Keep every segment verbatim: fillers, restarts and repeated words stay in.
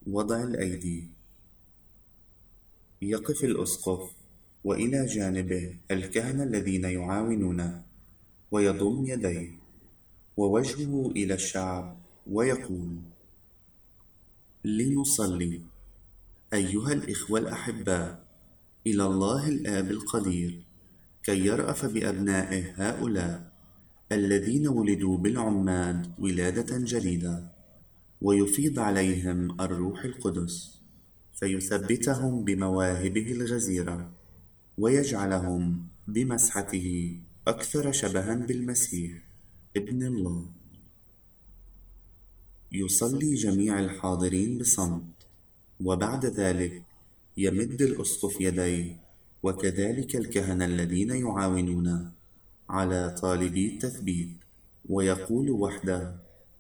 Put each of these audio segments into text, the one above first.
وضع الأيدي. يقف الأسقف وإلى جانبه الكهنة الذين يعاونونه، ويضم يديه ووجهه إلى الشعب ويقول: لنصلي. أيها الإخوة الأحباء، إلى الله الآب القدير كي يرأف بأبنائه هؤلاء الذين ولدوا بالعماد ولادة جديدة، ويفيض عليهم الروح القدس فيثبتهم بمواهبه الغزيرة، ويجعلهم بمسحته أكثر شبها بالمسيح ابن الله. يصلي جميع الحاضرين بصمت، وبعد ذلك يمد الأسقف يديه وكذلك الكهنة الذين يعاونونه على طالبي التثبيت، ويقول وحده: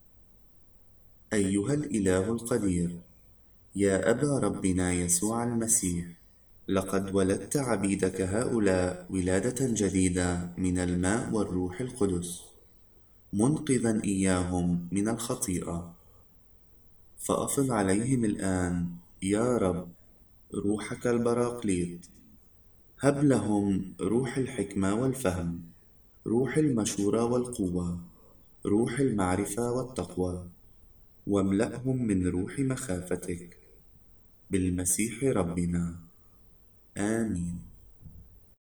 أيها الإله القدير، يا أبا ربنا يسوع المسيح، لقد ولدت عبيدك هؤلاء ولادة جديدة من الماء والروح القدس، منقذا إياهم من الخطيئة. فأفض عليهم الآن يا رب روحك البراقليط، هب لهم روح الحكمة والفهم، روح المشورة والقوة، روح المعرفة والتقوى، واملأهم من روح مخافتك، بالمسيح ربنا. آمين.